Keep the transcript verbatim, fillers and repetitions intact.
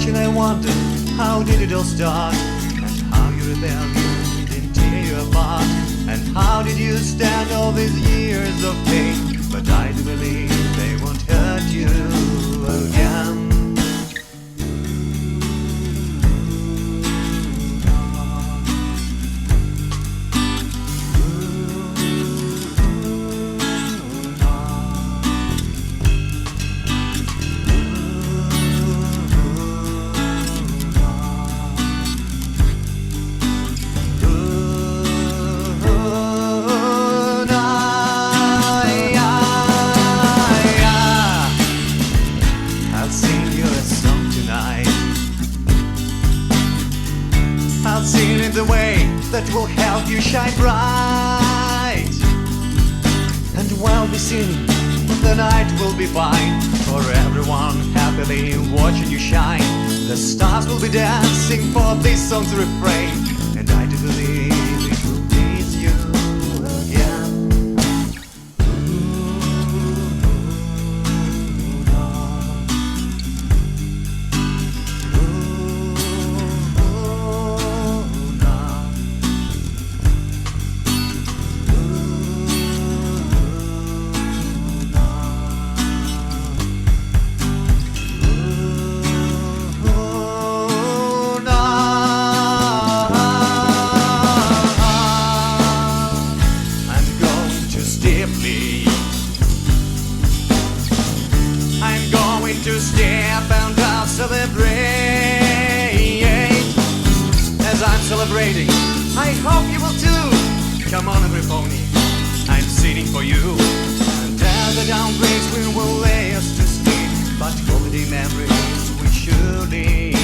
much and I wonder, how did it all start? And how your rebellion didn't tear you apart? And how did you stand all these years of pain? But I do believe they won't hurt you again. I'll sing in the way that will help you shine bright. And while we sing, the night will be fine. For everyone happily watching you shine. The stars will be dancing for this song's refrain. And I do believe it will please you again. I'm going to step and I'll celebrate. As I'm celebrating, I hope you will too. Come on, every pony, I'm singing for you. And as the down breaks, we will lay us to sleep. But holiday memories we surely